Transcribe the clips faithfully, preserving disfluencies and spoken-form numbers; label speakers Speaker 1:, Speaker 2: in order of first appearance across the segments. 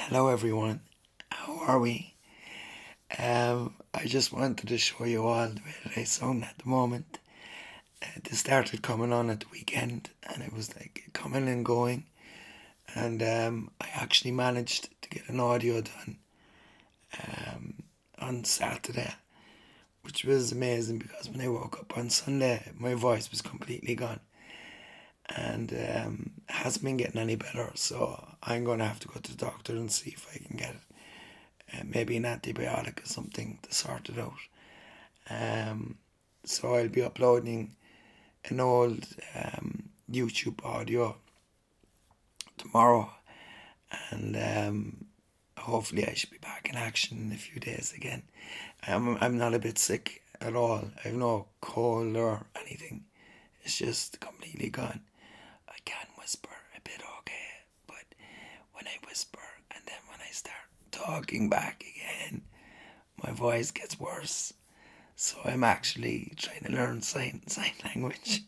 Speaker 1: Hello everyone, how are we? Um, I just wanted to show you all the way that I sound at the moment. Uh, they started coming on at the weekend and it was like coming and going, and um, I actually managed to get an audio done um, on Saturday, which was amazing because when I woke up on Sunday my voice was completely gone, and um, it hasn't been getting any better, so I'm going to have to go to the doctor and see if I can get it. Uh, maybe an antibiotic or something to sort it out. Um, so I'll be uploading an old um, YouTube audio tomorrow, and um, hopefully I should be back in action in a few days again. I'm I'm not a bit sick at all. I have no cold or anything. It's just completely gone. I can whisper a bit, okay, but when I whisper and then when I start talking back again, my voice gets worse. So I'm actually trying to learn sign sign language.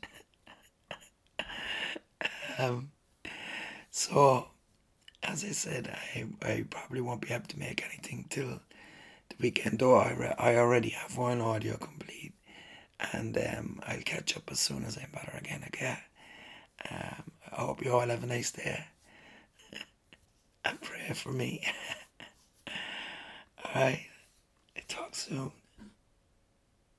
Speaker 1: um, so as I said, I I probably won't be able to make anything till the weekend. Though I re- I already have one audio complete, and um, I'll catch up as soon as I'm better again. Okay. Um, I hope you all have a nice day and pray for me. All right. Talk soon.